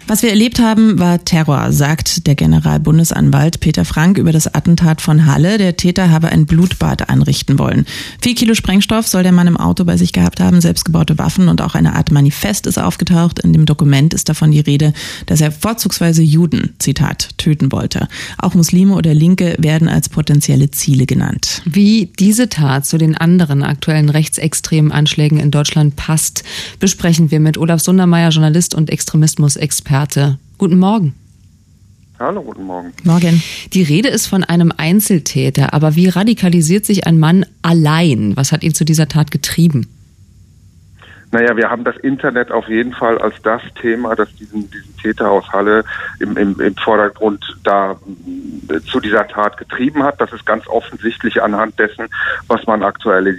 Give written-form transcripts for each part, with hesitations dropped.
Was wir erlebt haben, war Terror, sagt der Generalbundesanwalt Peter Frank über das Attentat von Halle. Der Täter habe ein Blutbad anrichten wollen. 4 Kilo Sprengstoff soll der Mann im Auto bei sich gehabt haben, selbstgebaute Waffen und auch eine Art Manifest ist aufgetaucht. In dem Dokument ist davon die Rede, dass er vorzugsweise Juden, Zitat, töten wollte. Auch Muslime oder Linke werden als potenzielle Ziele genannt. Wie diese Tat zu den anderen aktuellen rechtsextremen Anschlägen in Deutschland passt, besprechen wir mit Olaf Sundermeier, Journalist und Extremismus-Experte. Guten Morgen. Hallo, guten Morgen. Morgen. Die Rede ist von einem Einzeltäter, aber wie radikalisiert sich ein Mann allein? Was hat ihn zu dieser Tat getrieben? Naja, wir haben das Internet auf jeden Fall als das Thema, das diesen Täter aus Halle im Vordergrund da zu dieser Tat getrieben hat. Das ist ganz offensichtlich anhand dessen, was man aktuell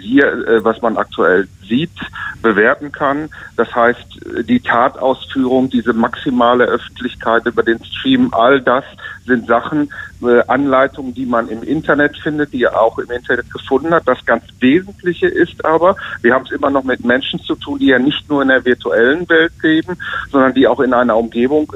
sieht, bewerten kann. Das heißt, die Tatausführung, diese maximale Öffentlichkeit über den Stream, all das sind Sachen, Anleitungen, die man im Internet findet, die er auch im Internet gefunden hat. Das ganz Wesentliche ist aber, wir haben es immer noch mit Menschen zu tun, die ja nicht nur in der virtuellen Welt leben, sondern die auch in einer Umgebung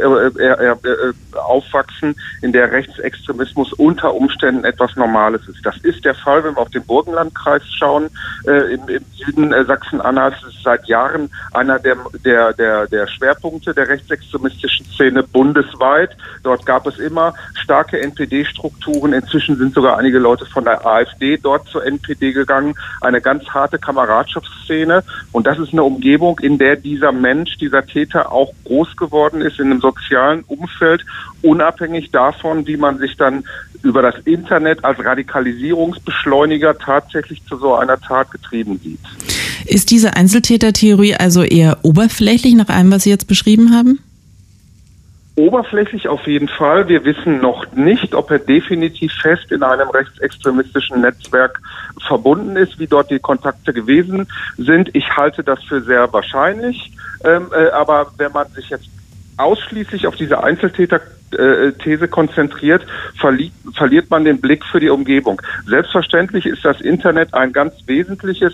aufwachsen, in der Rechtsextremismus unter Umständen etwas Normales ist. Das ist der Fall, wenn wir auf den Burgenlandkreis schauen, im Süden Sachsen-Anhalts. Das ist seit Jahren einer der Schwerpunkte der rechtsextremistischen Szene bundesweit. Dort gab es immer starke NPD-Strukturen. Inzwischen sind sogar einige Leute von der AfD dort zur NPD gegangen. Eine ganz harte Kameradschaftsszene. Und das ist eine Umgebung, in der dieser Mensch, dieser Täter auch groß geworden ist, in einem sozialen Umfeld, unabhängig davon, wie man sich dann über das Internet als Radikalisierungsbeschleuniger tatsächlich zu so einer Tat getrieben sieht. Ist diese Einzeltätertheorie also eher oberflächlich nach allem, was Sie jetzt beschrieben haben? Oberflächlich auf jeden Fall. Wir wissen noch nicht, ob er definitiv fest in einem rechtsextremistischen Netzwerk verbunden ist, wie dort die Kontakte gewesen sind. Ich halte das für sehr wahrscheinlich. Aber wenn man sich jetzt ausschließlich auf diese Einzeltäter-These konzentriert, verliert man den Blick für die Umgebung. Selbstverständlich ist das Internet ein ganz wesentliches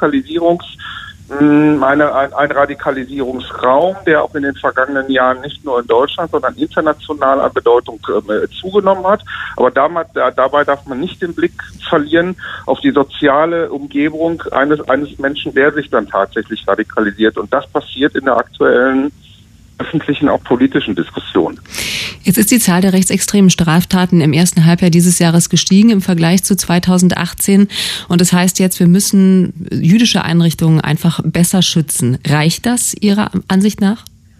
ein Radikalisierungsraum, der auch in den vergangenen Jahren nicht nur in Deutschland, sondern international an Bedeutung zugenommen hat. Aber dabei darf man nicht den Blick verlieren auf die soziale Umgebung eines Menschen, der sich dann tatsächlich radikalisiert. Und das passiert in der aktuellen öffentlichen, auch politischen Diskussion. Jetzt ist die Zahl der rechtsextremen Straftaten im ersten Halbjahr dieses Jahres gestiegen im Vergleich zu 2018. Und das heißt jetzt, wir müssen jüdische Einrichtungen einfach besser schützen. Reicht das Ihrer Ansicht nach?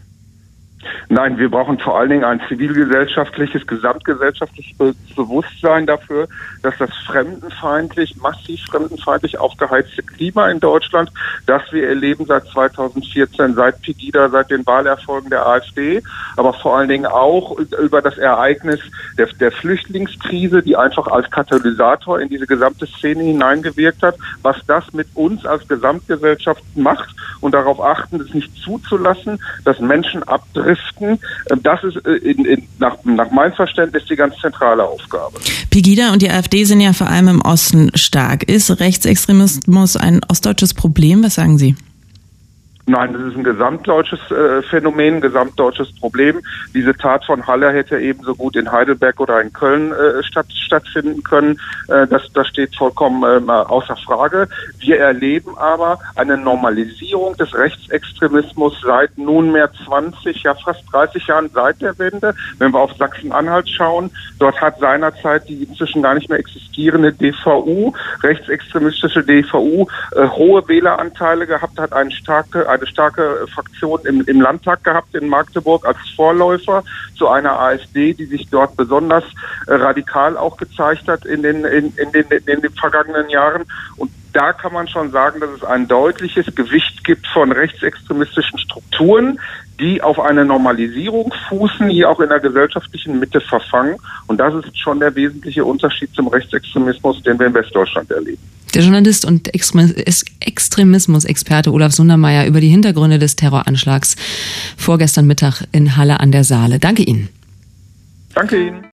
Nein, wir brauchen vor allen Dingen ein zivilgesellschaftliches, gesamtgesellschaftliches Bewusstsein dafür, dass das massiv fremdenfeindlich aufgeheizte Klima in Deutschland, das wir erleben seit 2014, seit Pegida, seit den Wahlerfolgen der AfD, aber vor allen Dingen auch über das Ereignis der Flüchtlingskrise, die einfach als Katalysator in diese gesamte Szene hineingewirkt hat, was das mit uns als Gesamtgesellschaft macht und darauf achten, es nicht zuzulassen, dass Menschen abdriften. Das ist nach meinem Verständnis die ganz zentrale Aufgabe. Pegida und die AfD sind ja vor allem im Osten stark. Ist Rechtsextremismus ein ostdeutsches Problem? Was sagen Sie? Nein, das ist ein gesamtdeutsches Phänomen, ein gesamtdeutsches Problem. Diese Tat von Halle hätte ebenso gut in Heidelberg oder in Köln stattfinden können. Das steht vollkommen außer Frage. Wir erleben aber eine Normalisierung des Rechtsextremismus seit nunmehr 20, ja fast 30 Jahren seit der Wende. Wenn wir auf Sachsen-Anhalt schauen, dort hat seinerzeit die inzwischen gar nicht mehr existierende DVU, rechtsextremistische DVU, hohe Wähleranteile gehabt, hat eine starke Fraktion im Landtag gehabt in Magdeburg als Vorläufer zu einer AfD, die sich dort besonders radikal auch gezeigt hat in den vergangenen Jahren. Und da kann man schon sagen, dass es ein deutliches Gewicht gibt von rechtsextremistischen Strukturen, die auf eine Normalisierung fußen, hier auch in der gesellschaftlichen Mitte verfangen. Und das ist schon der wesentliche Unterschied zum Rechtsextremismus, den wir in Westdeutschland erleben. Der Journalist und Extremismus-Experte Olaf Sundermeier über die Hintergründe des Terroranschlags vorgestern Mittag in Halle an der Saale. Danke Ihnen. Danke Ihnen.